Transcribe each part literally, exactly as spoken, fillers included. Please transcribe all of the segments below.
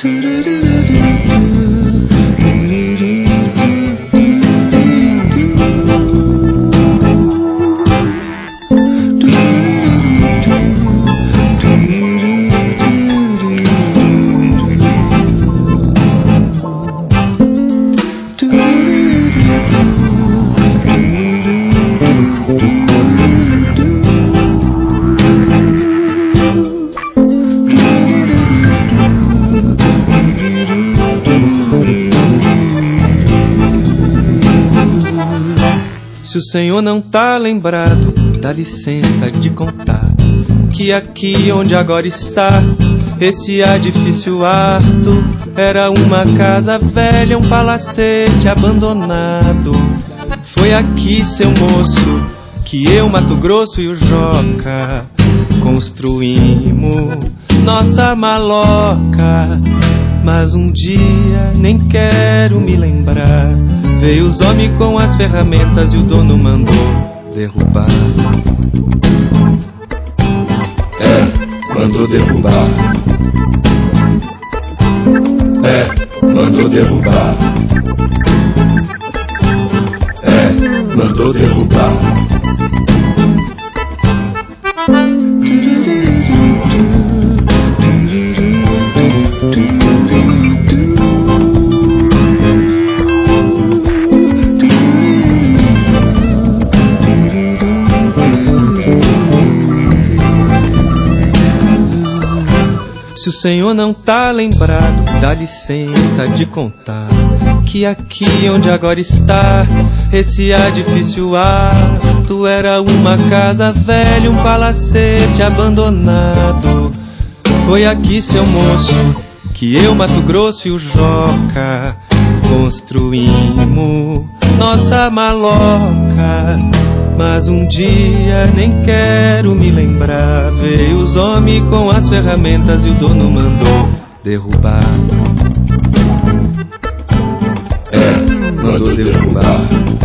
Se o senhor não tá lembrado, dá licença de contar que aqui onde agora está esse edifício harto era uma casa velha, um palacete abandonado. Foi aqui, seu moço, que eu, Mato Grosso e o Joca construímos nossa maloca. Mas um dia, nem quero me lembrar, veio os homens com as ferramentas e o dono mandou derrubar. É, mandou derrubar. É, mandou derrubar. É, mandou derrubar. Se o senhor não tá lembrado, dá licença de contar que aqui onde agora está esse edifício alto era uma casa velha, um palacete abandonado. Foi aqui, seu moço, que eu, Mato Grosso e o Joca construímos nossa maloca. Mas um dia, nem quero me lembrar, veio os homens com as ferramentas e o dono mandou derrubar. É, mandou derrubar.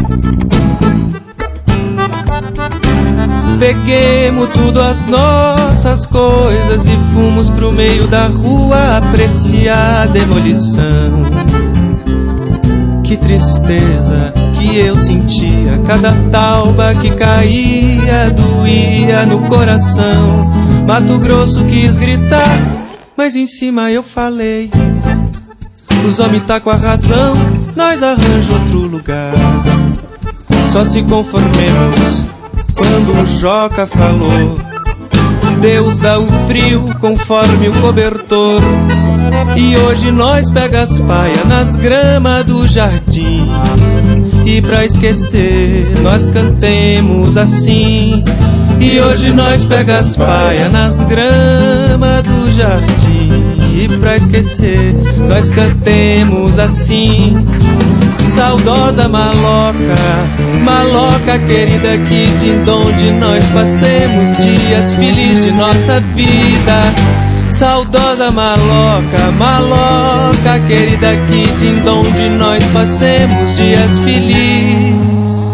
Peguemos tudo as nossas coisas e fomos pro meio da rua apreciar a demolição. Que tristeza que eu sentia, cada tauba que caía doía no coração. Mato Grosso quis gritar, mas em cima eu falei: os homens tá com a razão, nós arranja outro lugar. Só se conformemos quando o Joca falou: Deus dá o frio conforme o cobertor. E hoje nós pega as paias nas gramas do jardim, e pra esquecer nós cantemos assim. E hoje nós pega as paias nas gramas do jardim, e pra esquecer nós cantemos assim. Saudosa maloca, maloca querida, que de onde nós passemos dias felizes de nossa vida. Saudosa maloca, maloca querida, que de onde nós passemos dias felizes.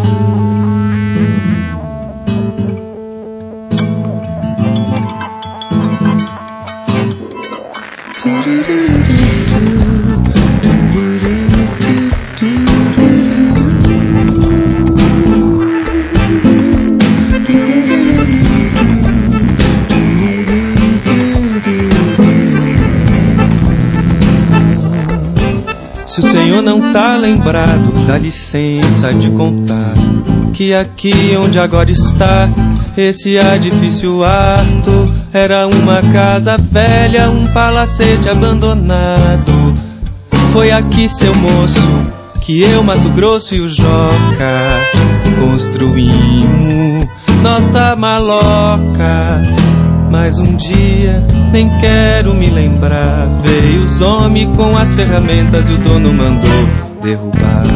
Se o senhor não tá lembrado, dá licença de contar que aqui onde agora está esse edifício harto era uma casa velha, um palacete abandonado. Foi aqui, seu moço, que eu, Mato Grosso e o Joca construímos nossa maloca. Mas um dia, nem quero me lembrar, veio os homens com as ferramentas e o dono mandou derrubar.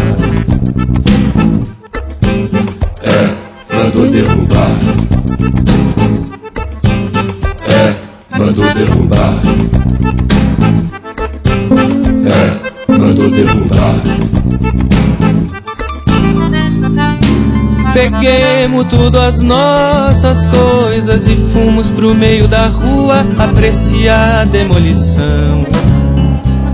É, mandou derrubar. É, mandou derrubar. É, mandou derrubar. Peguemos tudo as nossas coisas e fomos pro meio da rua apreciar a demolição.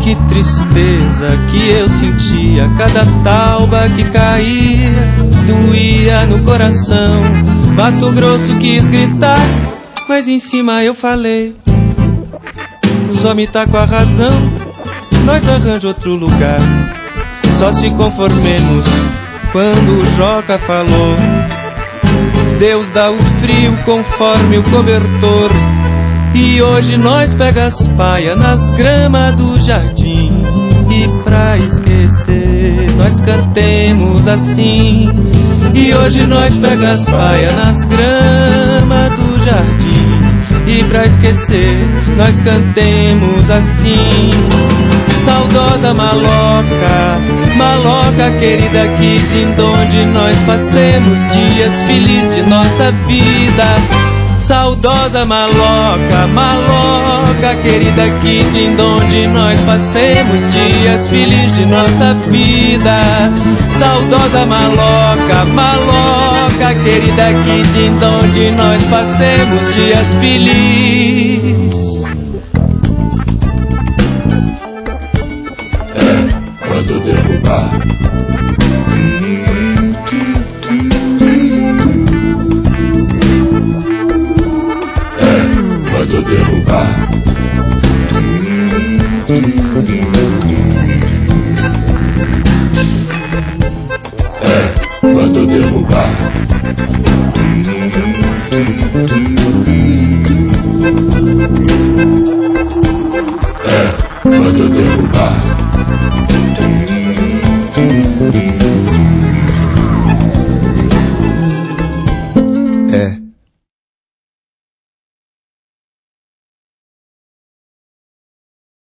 Que tristeza que eu sentia, cada tauba que caía doía no coração. Mato Grosso quis gritar, mas em cima eu falei: os homens tá com a razão, nós arranja outro lugar. Só se conformemos quando o Joca falou: Deus dá o frio conforme o cobertor. E hoje nós pega as paias nas gramas do jardim, e pra esquecer nós cantemos assim. E hoje nós pega as paias nas gramas do jardim, e pra esquecer nós cantemos assim. Saudosa maloca, maloca querida, que de onde nós passemos dias felizes de nossa vida. Saudosa maloca, maloca querida, que de onde nós passemos dias felizes de nossa vida. Saudosa maloca, maloca querida, que de onde nós passemos dias felizes. É, quando derrubar. Quando derrubar. É, quando derrubar. É, quando derrubar.